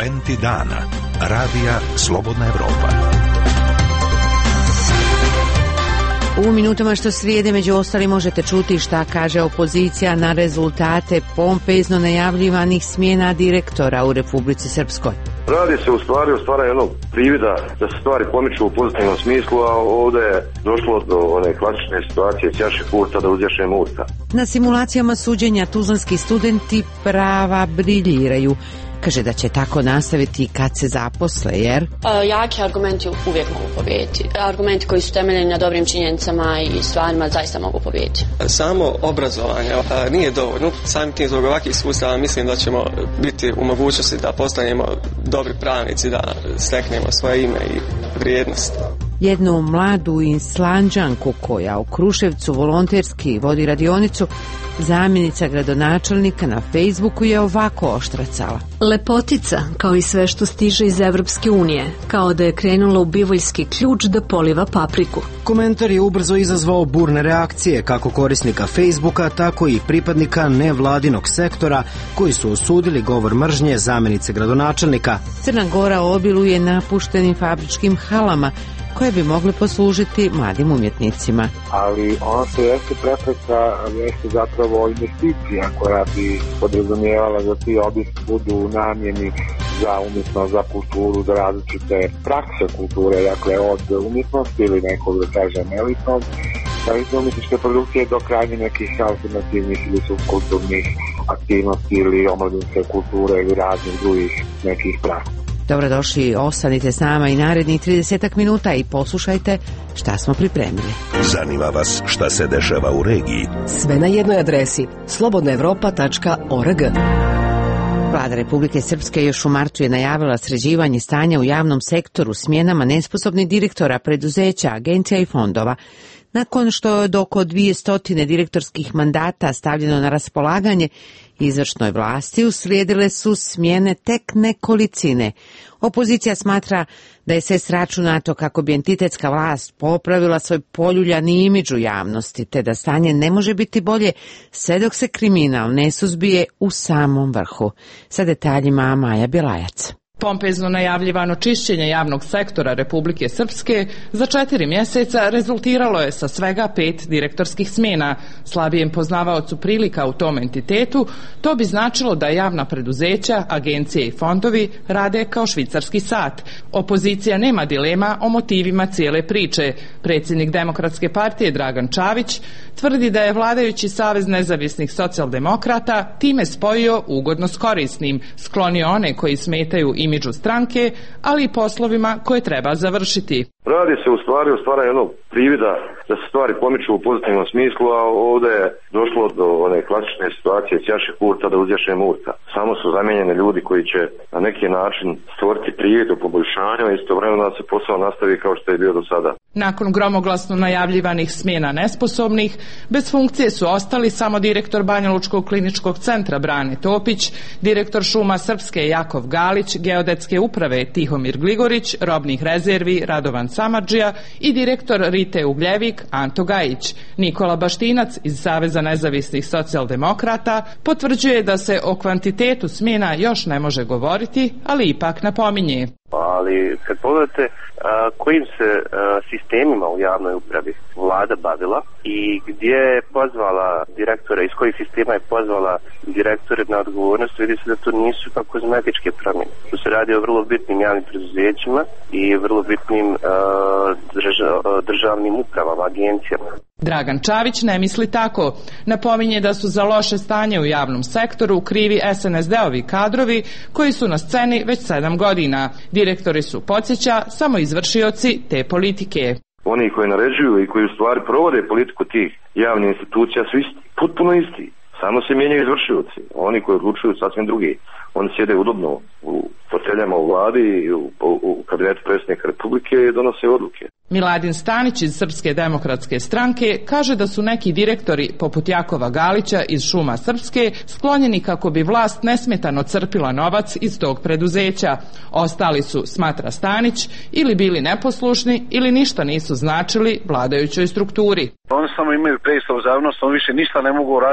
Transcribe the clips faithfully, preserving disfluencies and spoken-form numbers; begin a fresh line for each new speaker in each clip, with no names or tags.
Argumenti dana. Radija Slobodna Evropa.
U minutama što slijede među ostali možete čuti šta kaže opozicija na rezultate pompezno najavljivanih smjena direktora u Republici Srpskoj.
Radi se u stvari o stvaranju jednog privida da se stvari pomiču u pozitivnom smislu, a ovdje je došlo do one klasične situacije ćaše kurta da uzjaše murta.
Na simulacijama suđenja tuzlanski studenti prava briljiraju. Kaže da će tako nastaviti kad se zaposle, jer...
A, jaki argumenti uvijek mogu pobijediti. Argumenti koji su temeljeni na dobrim činjenicama i stvarima zaista mogu pobijediti.
Samo obrazovanje a, nije dovoljno. Samim tim zbog ovakvih iskustava mislim da ćemo biti u mogućnosti da postanemo dobri pravnici, da steknemo svoje ime i vrijednost.
Jednu mladu Islanđanku koja u Kruševcu volonterski vodi radionicu, zamjenica gradonačelnika na Facebooku je ovako oštracala.
Lepotica, kao i sve što stiže iz Evropske unije, kao da je krenula u bivoljski ključ da poliva papriku.
Komentar je ubrzo izazvao burne reakcije kako korisnika Facebooka, tako i pripadnika nevladinog sektora koji su osudili govor mržnje zamjenice gradonačelnika.
Crna Gora obiluje napuštenim fabričkim halama koje bi mogle poslužiti mladim umjetnicima.
Ali ono što jeste prepreka jeste zapravo investicija koja bi podrazumijevala da ti objekti budu namjeni za umjetnost, za kulturu, za različite prakse kulture, dakle od umjetnosti ili nekog, da kažem, elitnog, da umjetničke produkcije do krajnje nekih alternativnih ili subkulturnih aktivnosti ili omladinske kulture ili raznih drugih nekih praksa.
Dobrodošli, ostanite s nama i narednih trideset minuta i poslušajte šta smo pripremili.
Zanima vas šta se dešava u regiji?
Sve na jednoj adresi slobodna evropa tačka org.
Vlada Republike Srpske još u martu je najavila sređivanje stanja u javnom sektoru smjenama nesposobnih direktora preduzeća, agencija i fondova. Nakon što je do oko dvjesto direktorskih mandata stavljeno na raspolaganje izvršnoj vlasti, uslijedile su smjene tek nekolicine. Opozicija smatra da je sve sračunato kako bi entitetska vlast popravila svoj poljuljani imidž u javnosti, te da stanje ne može biti bolje sve dok se kriminal ne suzbije u samom vrhu. Sa detaljima Maja Bjelajac.
Pompezno najavljivano čišćenje javnog sektora Republike Srpske za četiri mjeseca rezultiralo je sa svega pet direktorskih smjena. Slabijem poznavaocu prilika u tom entitetu, to bi značilo da javna preduzeća, agencije i fondovi rade kao švicarski sat. Opozicija nema dilema o motivima cijele priče. Predsjednik Demokratske partije Dragan Čavić tvrdi da je vladajući Savez nezavisnih socijaldemokrata time spojio ugodno s korisnim, sklonio one koji smetaju im imidžu stranke, ali i poslovima koje treba završiti.
Radi se u stvari o stvaranju jednog privida da se stvari pomiču u pozitivnom smislu, a ovdje je došlo do one klasične situacije ćaše kurta da uzjaše murta. Samo su zamijenjeni ljudi koji će na neki način stvoriti privid u poboljšanju i istovremeno da se posao nastavi kao što je bio do sada.
Nakon gromoglasno najavljivanih smjena nesposobnih, bez funkcije su ostali samo direktor Banjalučkog kliničkog centra Brane Topić, direktor Šuma Srpske Jakov Galić, geodetske uprave Tihomir Gligorić, robnih rezervi Radovan Samardžija i direktor Rite Ugljevik Anto Gajić. Nikola Baštinac iz Saveza nezavisnih socijaldemokrata potvrđuje da se o kvantitetu smjena još ne može govoriti, ali ipak napominje.
Ali kad pogledate a, kojim se a, sistemima u javnoj upravi vlada bavila i gdje je pozvala direktore, iz kojih sistema je pozvala direktore na odgovornost, vidi se da to nisu pa kozmetičke promjene. Tu se radi o vrlo bitnim javnim preduzećima i vrlo bitnim a, drža, državnim upravama, agencijama.
Dragan Čavić ne misli tako. Napominje da su za loše stanje u javnom sektoru krivi es en es de-ovi kadrovi koji su na sceni već sedam godina. Direktori su, podsjeća, samo izvršioci te politike.
Oni koji naređuju i koji u stvari provode politiku tih javnih institucija su isti, potpuno isti. Samo se mijenjaju izvršioci. Oni koji odlučuju sasvim drugi. Oni sjede udobno u foteljama u vladi i u, u, u kabinetu predsjednika Republike i donose odluke.
Miladin Stanić iz Srpske demokratske stranke kaže da su neki direktori poput Jakova Galića iz Šuma Srpske sklonjeni kako bi vlast nesmetano crpila novac iz tog preduzeća. Ostali su, smatra Stanić, ili bili neposlušni ili ništa nisu značili vladajućoj strukturi.
Oni samo imaju predstavu za javnost, oni više ništa ne mogu raditi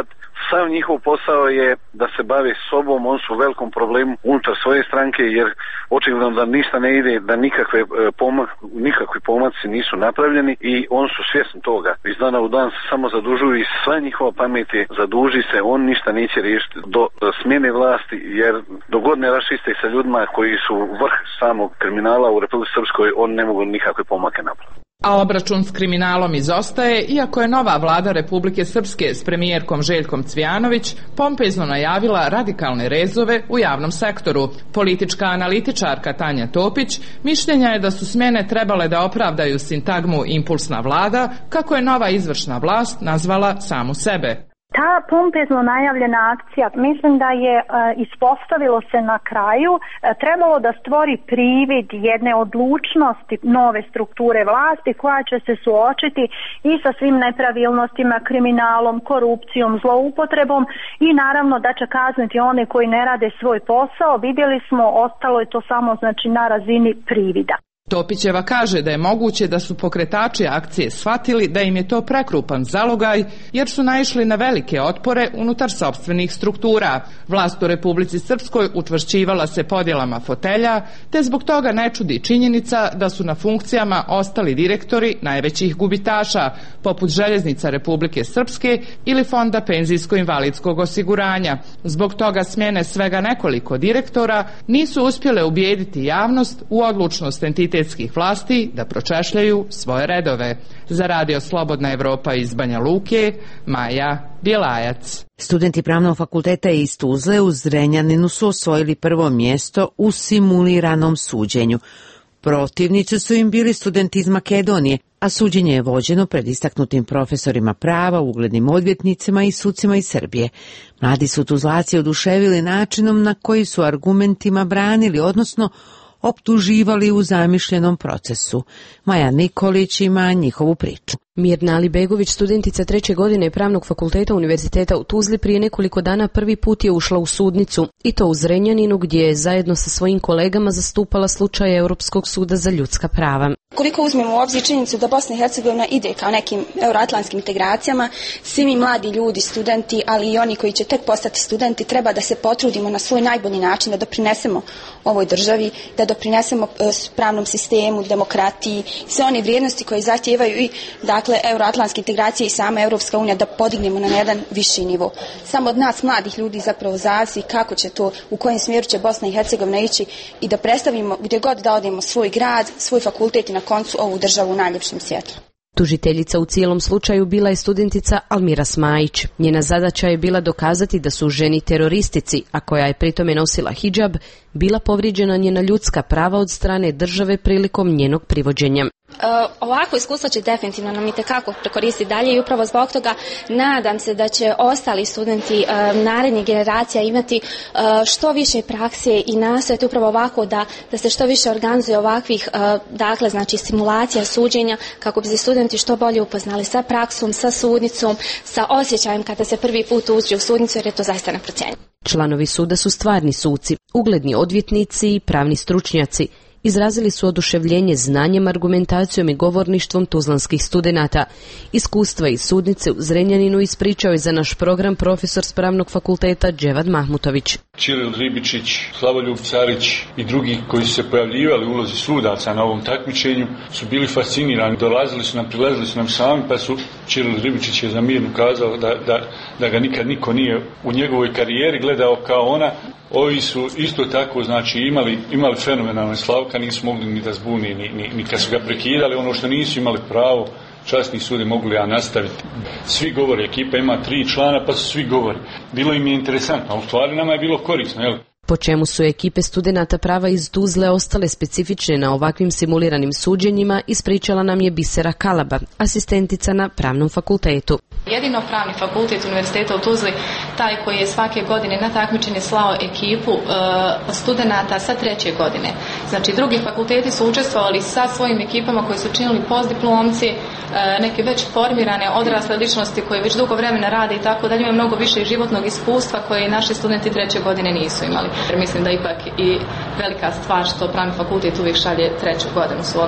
sav njihov posao je da se bave sobom, on su u velikom problemu unutar svoje stranke, jer očigledno da ništa ne ide, da nikakve, pomak, nikakvi pomaci nisu napravljeni i on su svjesni toga. Iz dana u dan se samo zadužuju i sva njihova pamet je zaduži se, on ništa neće riješiti do smjene vlasti, jer dok god ne raščiste sa ljudima koji su vrh samog kriminala u Republici Srpskoj, on ne mogu nikakve pomake napraviti.
A obračun s kriminalom izostaje, iako je nova vlada Republike Srpske s premijerkom Željkom Cvijanović pompezno najavila radikalne rezove u javnom sektoru. Politička analitičarka Tanja Topić mišljenja je da su smjene trebale da opravdaju sintagmu impulsna vlada, kako je nova izvršna vlast nazvala samu sebe.
Ta pompezno najavljena akcija, mislim da je e, ispostavilo se na kraju, e, trebalo da stvori privid jedne odlučnosti nove strukture vlasti koja će se suočiti i sa svim nepravilnostima, kriminalom, korupcijom, zloupotrebom i naravno da će kazniti one koji ne rade svoj posao. Vidjeli smo, ostalo je to samo znači na razini privida.
Topićeva kaže da je moguće da su pokretači akcije shvatili da im je to prekrupan zalogaj jer su naišli na velike otpore unutar sopstvenih struktura. Vlast u Republici Srpskoj učvršćivala se podjelama fotelja, te zbog toga ne čudi činjenica da su na funkcijama ostali direktori najvećih gubitaša, poput Željeznica Republike Srpske ili Fonda penzijsko-invalidskog osiguranja. Zbog toga smjene svega nekoliko direktora nisu uspjele ubijediti javnost u odlučnost entiteta vlasti da pročešljaju svoje redove. Za Radio Slobodna Evropa iz Banja Luke, Maja Bjelajac.
Studenti Pravnog fakulteta iz Tuzle u Zrenjaninu su osvojili prvo mjesto u simuliranom suđenju. Protivnici su im bili studenti iz Makedonije, a suđenje je vođeno pred istaknutim profesorima prava, uglednim odvjetnicima i sucima iz Srbije. Mladi su Tuzlaci oduševili načinom na koji su argumentima branili, odnosno optuživali u zamišljenom procesu. Maja Nikolić ima njihovu priču.
Mirna Alibegović, studentica treće godine Pravnog fakulteta Univerziteta u Tuzli, prije nekoliko dana prvi put je ušla u sudnicu, i to u Zrenjaninu, gdje je zajedno sa svojim kolegama zastupala slučaj Europskog suda za ljudska prava.
Koliko uzmemo u obzir činjenicu da Bosna i Hercegovina ide kao nekim euroatlantskim integracijama, svi mi mladi ljudi, studenti, ali i oni koji će tek postati studenti, treba da se potrudimo na svoj najbolji način da doprinesemo ovoj državi, da doprinesemo pravnom sistemu, demokratiji, sve one vrijednosti koje zahtijevaju i dakle euroatlantske integracije i sama Europska unija, da podignemo na jedan viši nivo. Samo od nas mladih ljudi zapravo zavisi kako će to, u kojem smjeru će Bosna i Hercegovina ići i da predstavimo gdje god da odemo svoj grad, svoj fakultet i na koncu ovu državu u najljepšem svjetlu.
Tužiteljica u cijelom slučaju bila je studentica Almira Smajić. Njena zadaća je bila dokazati da su ženi teroristici, a koja je pritome nosila hidžab, bila povrijeđena njena ljudska prava od strane države prilikom njenog privođenja.
Uh, ovako iskustvo će definitivno nam itekako prekoristiti dalje i upravo zbog toga nadam se da će ostali studenti uh, narednih generacija imati uh, što više prakse i nastojati upravo ovako da, da se što više organizuje ovakvih uh, dakle znači simulacija suđenja kako bi se studenti što bolje upoznali sa praksom, sa sudnicom, sa osjećajem kada se prvi put uđe u sudnicu jer je to zaista neprocjenjivo.
Članovi suda su stvarni suci, ugledni odvjetnici i pravni stručnjaci. Izrazili su oduševljenje znanjem, argumentacijom i govorništvom tuzlanskih studenata. Iskustva iz sudnice u Zrenjaninu ispričao je za naš program profesor s Pravnog fakulteta Dževad Mahmutović.
Čiril Ribičić, Slavoljub Carić i drugi koji su se pojavljivali u ulozi sudaca na ovom takmičenju su bili fascinirani. Dolazili su nam, prilazili su nam sami, pa su Čiril Ribičić je za Mirnu kazao da, da, da ga nikad niko nije u njegovoj karijeri gledao kao ona. Ovi su isto tako znači imali, imali fenomenalne Slavka, nisu mogli ni da zbuni, ni, ni, ni kad su ga prekidali, ono što nisu imali pravo, časni sudi mogli ja nastaviti. Svi govori, ekipa ima tri člana pa su svi govori. Bilo im je interesantno, a u stvari nama je bilo korisno, jel?
Po čemu su ekipe studenata prava iz Tuzle ostale specifične na ovakvim simuliranim suđenjima, ispričala nam je Bisera Kalaba, asistentica na Pravnom fakultetu.
Jedino Pravni fakultet Univerziteta u Tuzli taj koji je svake godine na takmičenje slao ekipu e, studenata sa treće godine. Znači drugi fakulteti su učestvovali sa svojim ekipama koji su činili postdiplomci, e, neke već formirane odrasle ličnosti koje već dugo vremena rade i tako dalje, imaju mnogo više životnog iskustva koje naši studenti treće godine nisu imali. Jer mislim da ipak i velika stvar što Pravni fakultet uvijek šalje treću godinu svoga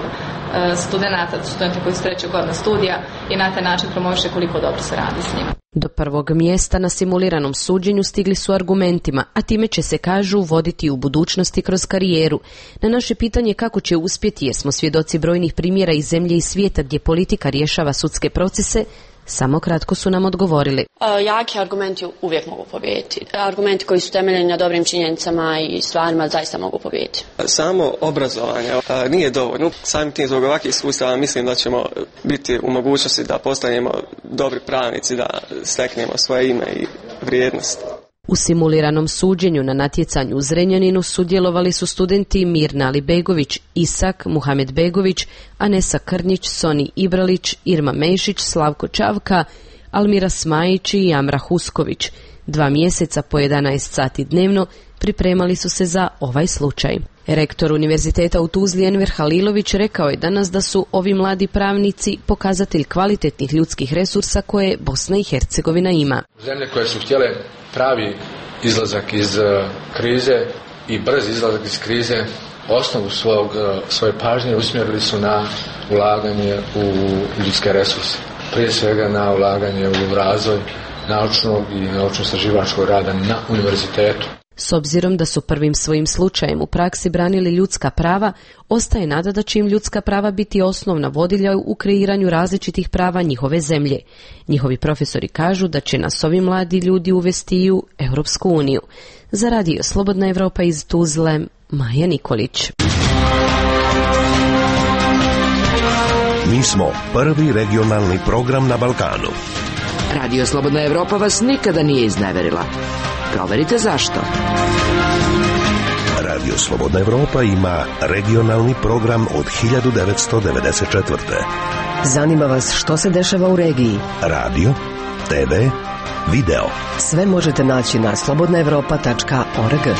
studenta, studenta koji su trećeg godina studija i na taj način promoviše koliko dobro se radi s njima.
Do prvog mjesta na simuliranom suđenju stigli su argumentima, a time će se, kažu, voditi u budućnosti kroz karijeru. Na naše pitanje kako će uspjeti, jer smo svjedoci brojnih primjera iz zemlje i svijeta gdje politika rješava sudske procese, samo kratko su nam odgovorili.
E, jaki argumenti uvijek mogu pobijediti. Argumenti koji su temeljeni na dobrim činjenicama i stvarima zaista mogu pobijediti.
Samo obrazovanje a, nije dovoljno. Samim tim zbog ovakvih iskustava mislim da ćemo biti u mogućnosti da postanemo dobri pravnici, da steknemo svoje ime i vrijednost.
U simuliranom suđenju na natjecanju u Zrenjaninu sudjelovali su studenti Mirna Alibegović, Isak Muhamedbegović, Anesa Krnjić, Soni Ibralić, Irma Mešić, Slavko Čavka, Almira Smajić i Amra Husković. Dva mjeseca po jedanaest sati dnevno pripremali su se za ovaj slučaj. Rektor Univerziteta u Tuzli Enver Halilović rekao je danas da su ovi mladi pravnici pokazatelj kvalitetnih ljudskih resursa koje Bosna i Hercegovina ima.
Zemlje koje su htjele pravi izlazak iz krize i brz izlazak iz krize, osnovu svog, svoje pažnje usmjerili su na ulaganje u ljudske resurse. Prije svega na ulaganje u razvoj naučnog i naučno-istraživačkog rada na univerzitetu.
S obzirom da su prvim svojim slučajem u praksi branili ljudska prava, ostaje nada da će im ljudska prava biti osnovna vodilja u kreiranju različitih prava njihove zemlje. Njihovi profesori kažu da će nas ovi mladi ljudi uvesti i u Europsku uniju. Za radio Slobodna Evropa iz Tuzle, Maja Nikolić.
Mi smo prvi regionalni program na Balkanu.
Radio Slobodna Evropa vas nikada nije izneverila. Proverite zašto.
Radio Slobodna Evropa ima regionalni program od hiljadu devetsto devedeset četvrte.
Zanima vas što se dešava u regiji?
Radio, te ve, video.
Sve možete naći na slobodna evropa tačka org.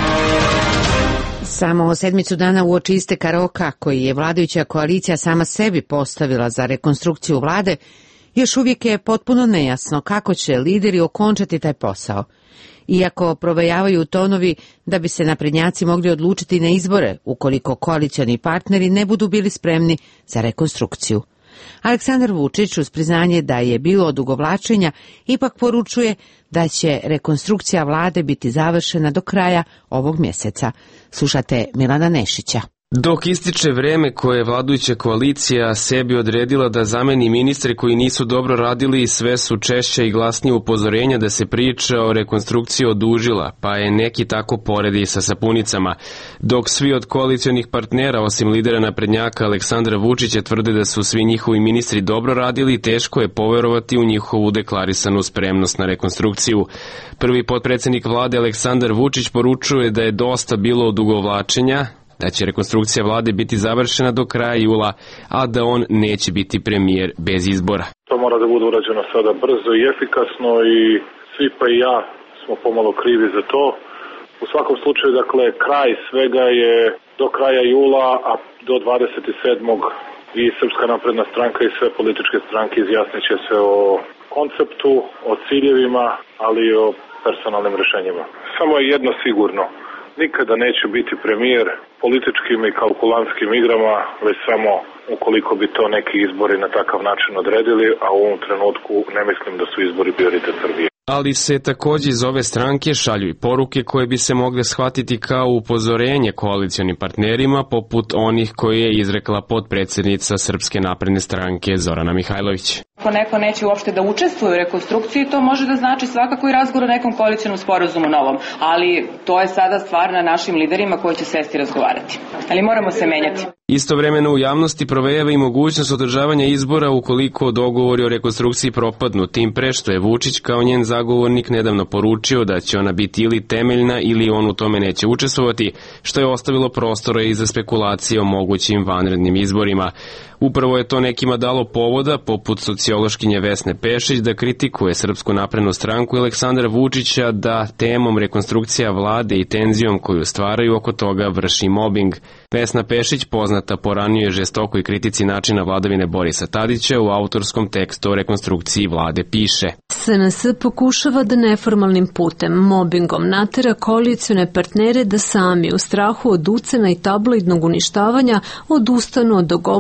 Samo sedmicu dana uoči isteka roka koji je vladajuća koalicija sama sebi postavila za rekonstrukciju vlade, još uvijek je potpuno nejasno kako će lideri okončati taj posao. Iako provejavaju tonovi da bi se naprednjaci mogli odlučiti na izbore ukoliko koalicioni partneri ne budu bili spremni za rekonstrukciju. Aleksandar Vučić uz priznanje da je bilo odugovlačenja ipak poručuje da će rekonstrukcija vlade biti završena do kraja ovog mjeseca. Slušate Milana Nešića.
Dok ističe vreme koje je vladajuća koalicija sebi odredila da zameni ministre koji nisu dobro radili, sve su češće i glasnije upozorenja da se priča o rekonstrukciji odužila, pa je neki tako poredi sa sapunicama. Dok svi od koalicionih partnera, osim lidera naprednjaka Aleksandra Vučića, tvrde da su svi njihovi ministri dobro radili, teško je poverovati u njihovu deklarisanu spremnost na rekonstrukciju. Prvi potpredsjednik vlade Aleksandar Vučić poručuje da je dosta bilo odugovlačenja, da će rekonstrukcija vlade biti završena do kraja jula, a da on neće biti premijer bez izbora.
To mora da bude urađeno sada brzo i efikasno i svi pa i ja smo pomalo krivi za to. U svakom slučaju, dakle, kraj svega je do kraja jula, a do dvadeset sedmog i Srpska napredna stranka i sve političke stranke izjasnit će se o konceptu, o ciljevima, ali i o personalnim rješenjima. Samo je jedno sigurno. Nikada neće biti premijer političkim i kalkulantskim igrama, već samo ukoliko bi to neki izbori na takav način odredili, a u ovom trenutku ne mislim da su izbori prioritet Srbije.
Ali se također iz ove stranke šalju i poruke koje bi se mogle shvatiti kao upozorenje koalicionim partnerima, poput onih koje je izrekla potpredsjednica Srpske napredne stranke Zorana Mihajlović.
Ako neko neće uopšte da učestvuje u rekonstrukciji, to može da znači svakako i razgovor o nekom koalicionom sporazumu novom, ali to je sada stvar na našim liderima koji će sesti razgovarati. Ali moramo se menjati.
Istovremeno u javnosti provejava i mogućnost održavanja izbora ukoliko dogovori o rekonstrukciji propadnu, tim pre što je Vučić kao njen zagovornik nedavno poručio da će ona biti ili temeljna ili on u tome neće učestvovati, što je ostavilo prostora i za spekulacije o mogućim vanrednim izborima. Upravo je to nekima dalo povoda, poput sociološkinje Vesne Pešić, da kritikuje Srpsku naprednu stranku i Aleksandra Vučića da temom rekonstrukcija vlade i tenzijom koju stvaraju oko toga vrši mobing. Vesna Pešić, poznata po ranijoj žestokoj kritici načina vladavine Borisa Tadića, u autorskom tekstu o rekonstrukciji vlade piše:
S N S pokušava da neformalnim putem, mobingom, natera koalicione partnere da sami, u strahu od ucena i tabloidnog uništavanja, odustanu od dogovorene politike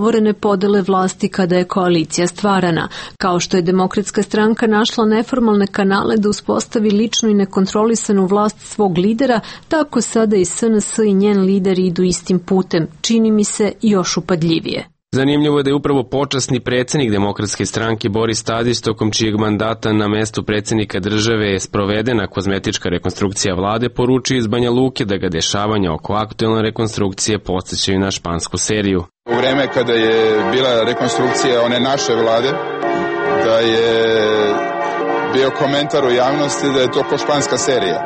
podele vlasti kada je koalicija stvarana. Kao što je Demokratska stranka našla neformalne kanale da uspostavi ličnu i nekontrolisanu vlast svog lidera, tako sada i S N S i njen lider idu istim putem, čini mi se još upadljivije.
Zanimljivo je da je upravo počasni predsjednik Demokratske stranke Boris Tadić, tokom čijeg mandata na mestu predsjednika države je sprovedena kozmetička rekonstrukcija vlade, poručio iz Banja Luke da ga dešavanja oko aktuelne rekonstrukcije podsjećaju na špansku seriju.
U vreme kada je bila rekonstrukcija one naše vlade, da je bio komentar u javnosti da je to ko španska serija.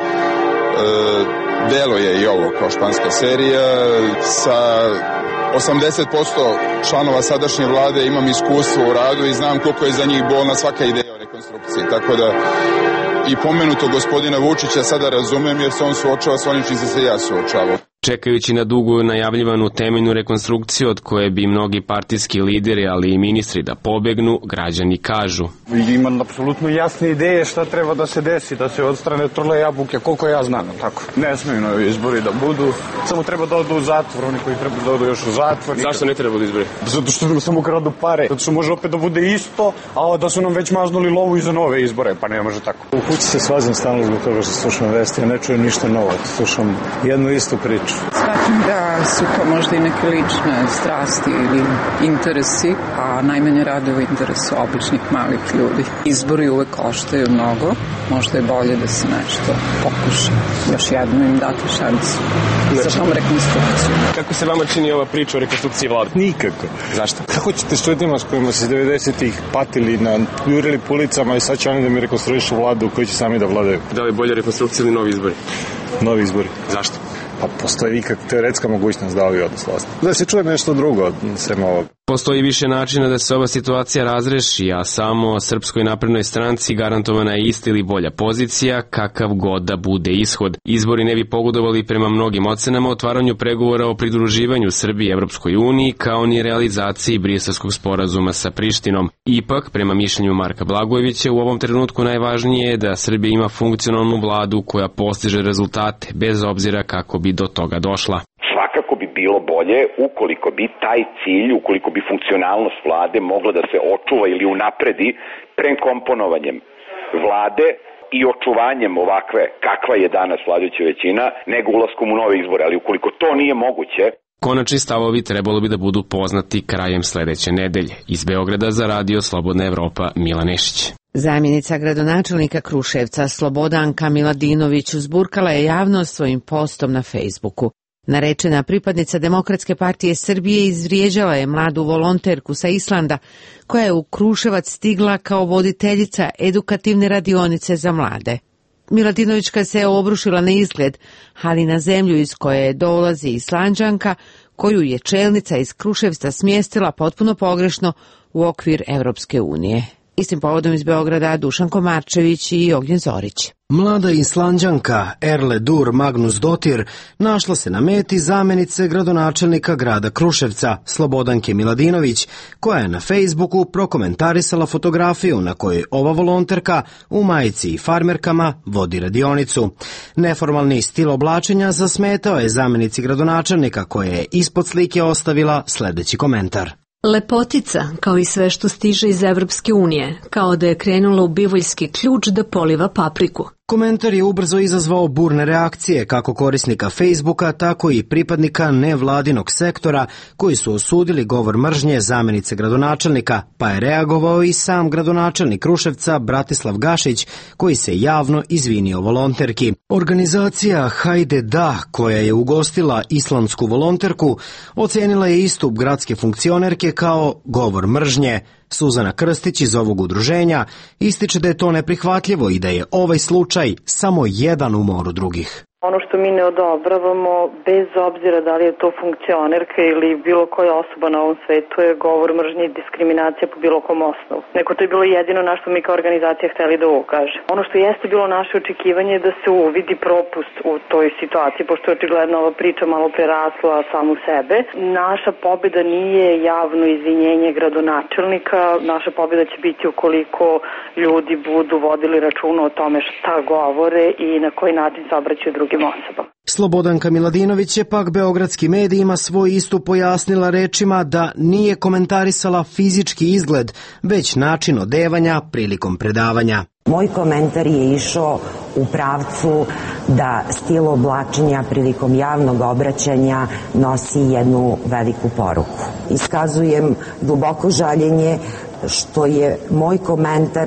E, delo je i ovo ko španska serija. Sa osamdeset posto članova sadašnje vlade imam iskustvo u radu i znam koliko je za njih bolna svaka ideja o rekonstrukciji. Tako da i pomenuto gospodina Vučića sada razumem jer se on suočava s onim čim se ja suočavao.
Čekajući na dugo najavljivanu temeljnu rekonstrukciju od koje bi mnogi partijski lideri, ali i ministri da pobegnu, građani kažu.
Imam apsolutno jasne ideje šta treba da se desi, da se odstrane trule jabuke, koliko ja znam, tako. Ne smiju novi izbori da budu, samo treba da odu u zatvor, oni koji treba da odu još u zatvor.
Zašto ne treba da izbori?
Zato što nam samo kradu pare, zato što može opet da bude isto, a da su nam već maznuli lovu i za nove izbore, pa ne može tako.
U kući se svazim stalno zbog toga što slušam vesti, ja ne čujem ništa novo, slušam jednu istu priču.
Smatram da su to možda i neke lične strasti ili interesi, a najmanje rade u interesu običnih malih ljudi. Izbori uvek koštaju mnogo, možda je bolje da se nešto pokuša. Još jednu im dati šansu za tom rekonstrukciju.
Kako se vama čini ova priča o rekonstrukciji vlade?
Nikako.
Zašto?
Kako ćete s ljudima s kojima se devedesetih patili, jurili po ulicama i sad će oni da mi rekonstruišu vladu koji će sami da vladaju?
Da li bolje rekonstrukcija ili novi izbori?
Novi izbori.
Zašto?
Pa postoji ikak teoretska mogućnost da ovi odnos vlasti. Da se čuje nešto drugo, sem ovog.
Postoji više načina da se ova situacija razreši, a samo Srpskoj naprednoj stranci garantovana je ista ili bolja pozicija, kakav god da bude ishod. Izbori ne bi pogodovali prema mnogim ocenama otvaranju pregovora o pridruživanju Srbije Evropskoj uniji, kao ni realizaciji Briselskog sporazuma sa Prištinom. Ipak, prema mišljenju Marka Blagojevića, u ovom trenutku najvažnije je da Srbija ima funkcionalnu vladu koja postiže rezultate, bez obzira kako bi do toga došla.
Svakako bi bilo bolje ukoliko bi taj cilj, ukoliko bi funkcionalnost vlade mogla da se očuva ili unapredi prekomponovanjem vlade i očuvanjem ovakve kakva je danas vladajuća većina, nego ulaskom u nove izbore. Ali ukoliko to nije moguće...
Konačni stavovi trebalo bi da budu poznati krajem sledeće nedelje. Iz Beograda za radio Slobodna Evropa, Mila Nešić.
Zamjenica gradonačelnika Kruševca Slobodanka Miladinović uzburkala je javnost svojim postom na Facebooku. Narečena pripadnica Demokratske partije Srbije izvrijeđala je mladu volonterku sa Islanda, koja je u Kruševac stigla kao voditeljica edukativne radionice za mlade. Miladinovićka se obrušila na izgled, ali na zemlju iz koje dolazi Islanđanka, koju je čelnica iz Kruševca smjestila potpuno pogrešno u okvir Evropske unije. Istim povodom iz Beograda Dušan Komarčević i Ognjen Zorić.
Mlada Islanđanka Erle Dur Magnus Dotir našla se na meti zamjenice gradonačelnika grada Kruševca Slobodanke Miladinović, koja je na Facebooku prokomentarisala fotografiju na kojoj ova volonterka u majici i farmerkama vodi radionicu. Neformalni stil oblačenja zasmetao je zamjenici gradonačelnika, koja je ispod slike ostavila sljedeći komentar.
Lepotica, kao i sve što stiže iz Evropske unije, kao da je krenula u bivoljski ključ da poliva papriku.
Komentar je ubrzo izazvao burne reakcije kako korisnika Facebooka, tako i pripadnika nevladinog sektora koji su osudili govor mržnje zamjenice gradonačelnika, pa je reagovao i sam gradonačelnik Kruševca Bratislav Gašić, koji se javno izvinio volonterki. Organizacija Hajde da, koja je ugostila islandsku volonterku, ocenila je istup gradske funkcionerke kao govor mržnje. Suzana Krstić iz ovog udruženja ističe da je to neprihvatljivo i da je ovaj slučaj samo jedan u moru drugih.
Ono što mi ne odobravamo, bez obzira da li je to funkcionerka ili bilo koja osoba na ovom svetu, je govor mržnje i diskriminacija po bilo kom osnovu. Neko to je bilo jedino na što mi kao organizacija hteli da ukaže. Ono što jeste bilo naše očekivanje je da se uvidi propust u toj situaciji, pošto je očigledno ova priča malo prerasla samu sebe. Naša pobjeda nije javno izvinjenje gradonačelnika, naša pobjeda će biti ukoliko ljudi budu vodili računa o tome šta govore i na koji način se obraćaju drugim osobama.
Slobodanka Miladinović je pak beogradskim medijima svoj istup pojasnila rečima da nije komentarisala fizički izgled, već način odevanja prilikom predavanja.
Moj komentar je išao u pravcu da stil oblačenja prilikom javnog obraćanja nosi jednu veliku poruku. Iskazujem duboko žaljenje što je moj komentar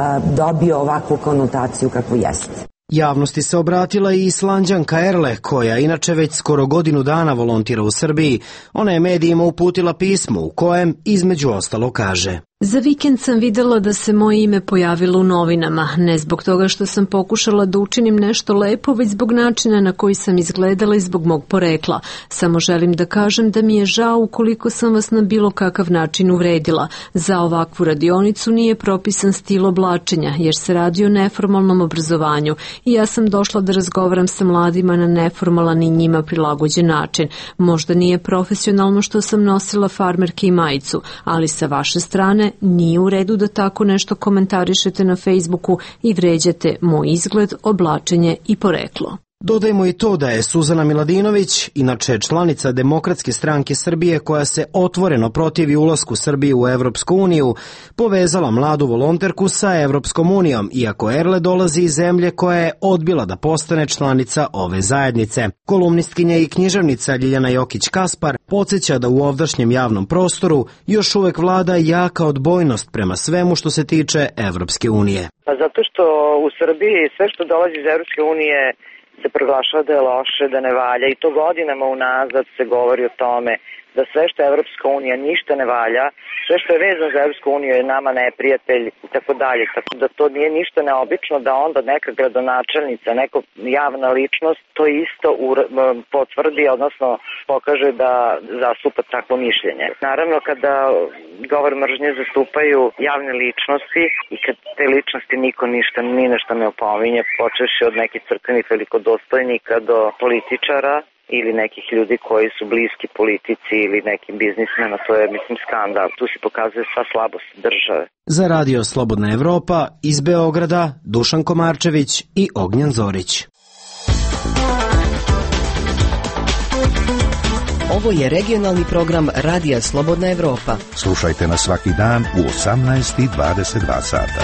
dobio ovakvu konotaciju kakvu jeste.
Javnosti se obratila i Islanđanka Erle, koja inače već skoro godinu dana volontira u Srbiji. Ona je medijima uputila pismo u kojem između ostalo kaže:
Za vikend sam videla da se moje ime pojavilo u novinama, ne zbog toga što sam pokušala da učinim nešto lepo, već zbog načina na koji sam izgledala i zbog mog porekla. Samo želim da kažem da mi je žao ukoliko sam vas na bilo kakav način uvredila. Za ovakvu radionicu nije propisan stil oblačenja, jer se radi o neformalnom obrazovanju i ja sam došla da razgovaram sa mladima na neformalan i njima prilagođen način. Možda nije profesionalno što sam nosila farmerke i majicu, ali sa vaše strane nije u redu da tako nešto komentarišete na Facebooku i vređate moj izgled, oblačenje i poreklo.
Dodajmo i to da je Suzana Miladinović, inače članica Demokratske stranke Srbije koja se otvoreno protivi ulasku Srbije u Evropsku uniju, povezala mladu volonterku sa Evropskom unijom, iako Erle dolazi iz zemlje koja je odbila da postane članica ove zajednice. Kolumnistkinja i književnica Ljiljana Jokić-Kaspar podsjeća da u ovdašnjem javnom prostoru još uvek vlada jaka odbojnost prema svemu što se tiče Evropske unije.
Pa zato što u Srbiji sve što dolazi iz Evropske unije se proglašava da je loše, da ne valja i to godinama unazad se govori o tome da sve što je Evropska unija ništa ne valja, sve što je vezano za Evropsku uniju je nama neprijatelj i tako dalje. Tako da to nije ništa neobično da onda neka gradonačelnica, neka javna ličnost to isto potvrdi, odnosno pokaže da zastupa takvo mišljenje. Naravno, kada govor mržnje zastupaju javne ličnosti i kad te ličnosti niko ništa, ni nešto ne opominje, počeši od nekih crkvenih velikodostojnika do političara ili nekih ljudi koji su bliski politici ili nekim biznismena, to je, mislim, skandal. Tu se pokazuje sva slabost države.
Za Radio Slobodna Evropa iz Beograda Dušan Komarčević i Ognjan Zorić.
Ovo je regionalni program Radija Slobodna Evropa.
Slušajte nas svaki dan u osamnaest i dvadeset dva sata.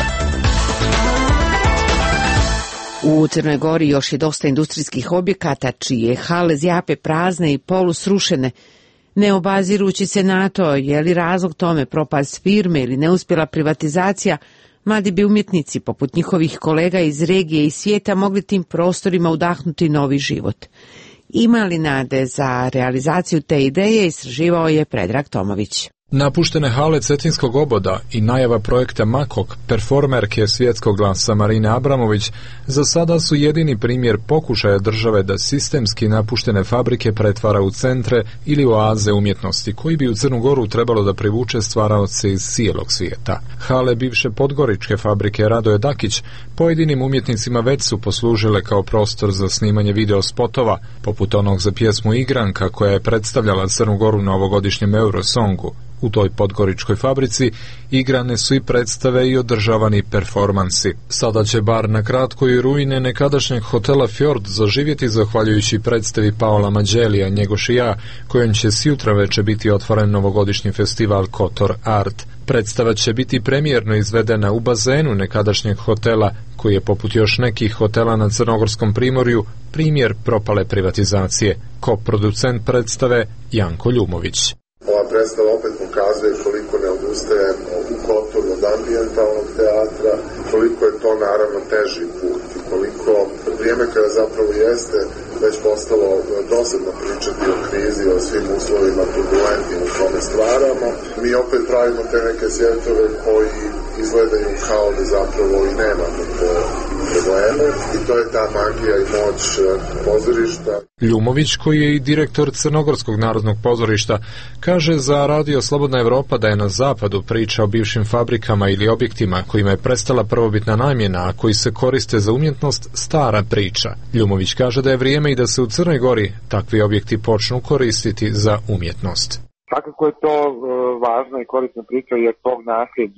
U Crnoj Gori još je dosta industrijskih objekata čije hale zjape prazne i polusrušene. Ne obazirući se na to je li razlog tome propast firme ili neuspjela privatizacija, mladi bi umjetnici poput njihovih kolega iz regije i svijeta mogli tim prostorima udahnuti novi život. Ima li nade za realizaciju te ideje, istraživao je Predrag Tomović.
Napuštene hale Cetinskog oboda i najava projekta Makok, performerke svjetskog glasa Marine Abramović, za sada su jedini primjer pokušaja države da sistemski napuštene fabrike pretvara u centre ili oaze umjetnosti, koji bi u Crnu Goru trebalo da privuče stvaraoce iz cijelog svijeta. Hale bivše podgoričke fabrike Radoje Dakić pojedinim umjetnicima već su poslužile kao prostor za snimanje video spotova, poput onog za pjesmu Igranka koja je predstavljala Crnu Goru na ovogodišnjem Eurosongu. U toj podgoričkoj fabrici igrane su i predstave i održavani performansi. Sada će bar na kratkoj ruine nekadašnjeg hotela Fjord zaživjeti zahvaljujući predstavi Paola Mađelija, Njegoš i ja, kojom će sjutra veče biti otvoren novogodišnji festival Kotor Art. Predstava će biti premijerno izvedena u bazenu nekadašnjeg hotela, koji je poput još nekih hotela na Crnogorskom primorju primjer propale privatizacije. Koproducent predstave Janko Ljumović.
Ova predstava opet pokazuje koliko ne odustajemo u Kotoru od ambijentalnog teatra, koliko je to naravno teži put i koliko vrijeme kada zapravo jeste već postalo dosadno pričati o krizi, o svim uslovima turbulentnim u kome stvaramo. Mi opet pravimo te neke svjetove koji izgledaju kao da zapravo i nemamo te probleme i to je ta magija i moć pozorišta.
Ljumović, koji je i direktor Crnogorskog narodnog pozorišta, kaže za Radio Slobodna Evropa da je na zapadu priča o bivšim fabrikama ili objektima kojima je prestala prvobitna namjena, a koji se koriste za umjetnost, stara priča. Ljumović kaže da je vrijeme i da se u Crnoj Gori takvi objekti počnu koristiti za umjetnost.
Svakako je to uh, važna i korisna priča jer tog nasljeđa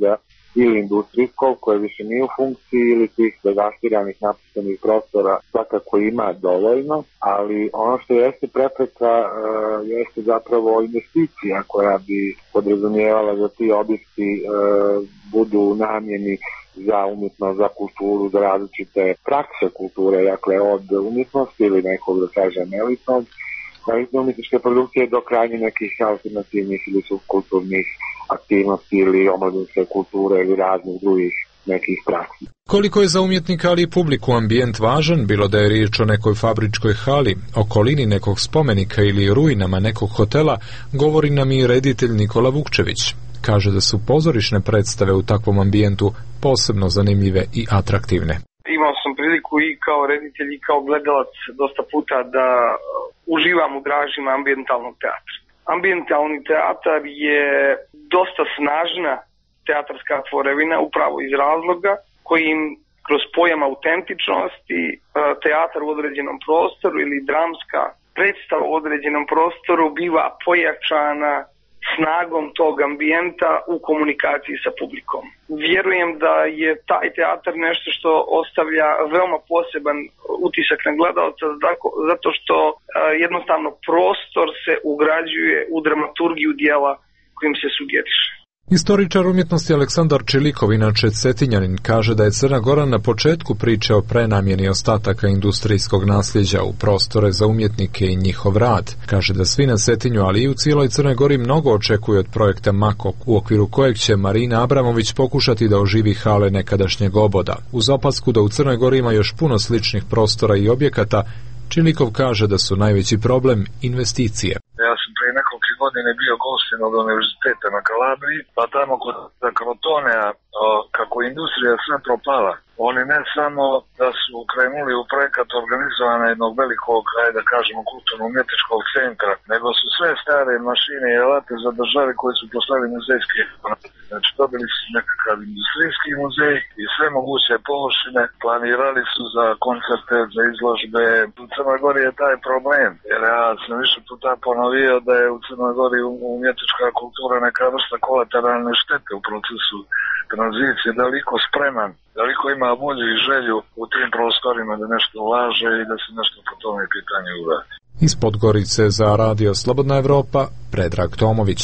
ili industrijskog koje više nije u funkciji ili tih devastiranih napuštenih prostora svakako ima dovoljno, ali ono što jeste prepreka uh, jeste zapravo investicija koja bi podrazumijevala da ti objekti uh, budu namjeni za umjetnost, za kulturu, za različite prakse kulture, dakle od umjetnosti ili nekog, da kažem, elitnog, elitne umjetničke produkcije do krajnje nekih alternativnih ili subkulturnih aktivnosti ili omladinske kulture ili raznih drugih nekih praksi.
Koliko je za umjetnika, ali i publiku ambijent važan, bilo da je riječ o nekoj fabričkoj hali, okolini nekog spomenika ili ruinama nekog hotela, govori nam i reditelj Nikola Vukčević. Kaže da su pozorišne predstave u takvom ambijentu posebno zanimljive i atraktivne.
Imao sam priliku i kao reditelj i kao gledalac dosta puta da uživam u dražima ambijentalnog teatra. Ambijentalni teatar je dosta snažna teatarska tvorevina upravo iz razloga kojim kroz pojam autentičnosti teatar u određenom prostoru ili dramska predstava u određenom prostoru biva pojačana snagom tog ambijenta u komunikaciji sa publikom. Vjerujem da je taj teatar nešto što ostavlja veoma poseban utisak na gledalca zato što jednostavno prostor se ugrađuje u dramaturgiju dijela kojim se sugeriše.
Istoričar umjetnosti Aleksandar Čilikov, inače Cetinjanin, kaže da je Crna Gora na početku priče o prenamjeni ostataka industrijskog nasljeđa u prostore za umjetnike i njihov rad. Kaže da svi na Cetinju, ali i u cijeloj Crnoj Gori mnogo očekuju od projekta Makok, u okviru kojeg će Marina Abramović pokušati da oživi hale nekadašnjeg oboda. Uz opasku da u Crnoj Gori ima još puno sličnih prostora i objekata, Čilikov kaže da su najveći problem investicije.
Ja sam prije nekoliko godine bio gostin od univerziteta na Kalabriji, pa tamo kod Krotonea, kako industrija sve propala, oni ne samo da su krenuli u projekat organizovana jednog velikog, ajde da kažemo, kulturno-umjetničkog centra, nego su sve stare mašine i alate zadržali koji su poslali muzejski. Znači, dobili su nekakav industrijski muzej i sve moguće površine planirali su za koncerte, za izložbe. U Crnoj Gori je taj problem, jer ja sam više puta ponovio da je u Crnoj Gori umjetnička kultura neka vrsta kolateralne štete u procesu tranzicije, da liko spreman, da liko ima volju i želju u tim prostorima da nešto ulaže i da se nešto po tome pitanju uradi.
Iz Podgorice za Radio Slobodna Evropa, Predrag Tomović.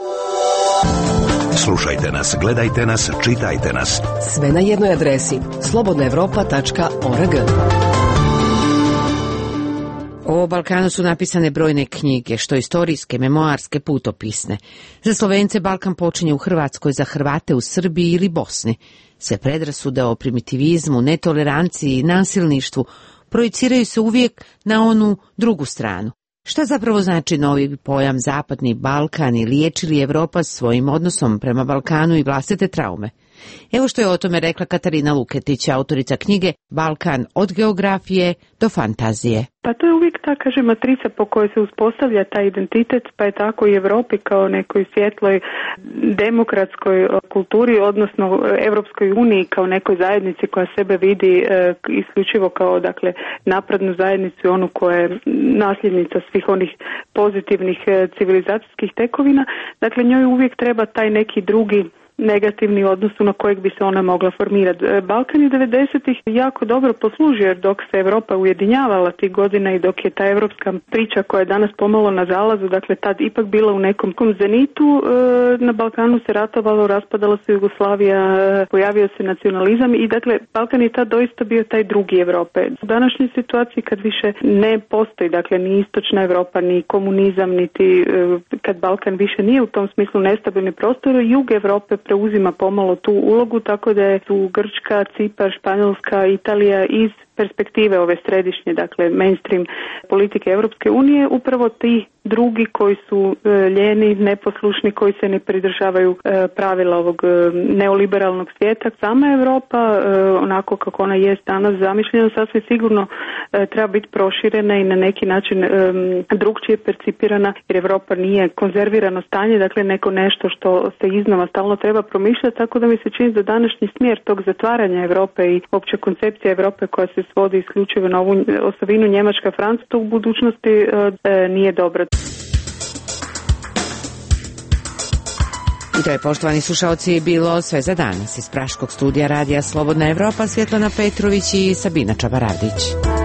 Slušajte nas, gledajte nas, čitajte nas.
Sve na jednoj adresi slobodna evropa tačka org.
O Balkanu su napisane brojne knjige, što istorijske, memoarske, putopisne. Za Slovence Balkan počinje u Hrvatskoj, za Hrvate u Srbiji ili Bosni. Sve predrasude o primitivizmu, netoleranciji i nasilništvu projiciraju se uvijek na onu drugu stranu. Šta zapravo znači novi pojam Zapadni Balkan i liječi li Evropa svojim odnosom prema Balkanu i vlastite traume? Evo što je o tome rekla Katarina Luketić, autorica knjige Balkan od geografije do fantazije.
Pa to je uvijek ta, kaže, matrica po kojoj se uspostavlja taj identitet, pa je tako i Europi kao nekoj svjetloj demokratskoj kulturi, odnosno Europskoj uniji kao nekoj zajednici koja sebe vidi e, isključivo kao, dakle, naprednu zajednicu i onu koja je nasljednica svih onih pozitivnih e, civilizacijskih tekovina. Dakle, njoj uvijek treba taj neki drugi negativni odnosu na kojeg bi se ona mogla formirati. Balkan je devedesetih jako dobro poslužio, jer dok se Europa ujedinjavala tih godina i dok je ta evropska priča koja je danas pomalo na zalazu, dakle tad ipak bila u nekom zenitu, na Balkanu se ratovalo, raspadala se Jugoslavija, pojavio se nacionalizam i dakle Balkan je tad doista bio taj drugi Europe. U današnjoj situaciji kad više ne postoji, dakle ni istočna Europa, ni komunizam, niti kad Balkan više nije u tom smislu nestabilni prostor, jug Europe preuzima pomalo tu ulogu, tako da je tu Grčka, Cipar, Španjolska, Italija iz perspektive ove središnje, dakle mainstream politike Europske unije, upravo ti drugi koji su e, ljeni, neposlušni, koji se ne pridržavaju e, pravila ovog e, neoliberalnog svijeta. Sama Europa, e, onako kako ona jest danas zamišljena, sasvim sigurno e, treba biti proširena i na neki način e, drugčije percipirana, jer Europa nije konzervirano stanje, dakle neko nešto što se iznova stalno treba promišljati, tako da mi se čini da današnji smjer tog zatvaranja Europe i opća koncepcija Europe koja se svodi isključivo na ovu osovinu Njemačka, Francuska u budućnosti e, nije dobra.
I to je, poštovani slušalci, bilo sve za danas. Iz Praškog studija radija Slobodna Evropa, Svjetlana Petrović i Sabina Čabaravdić.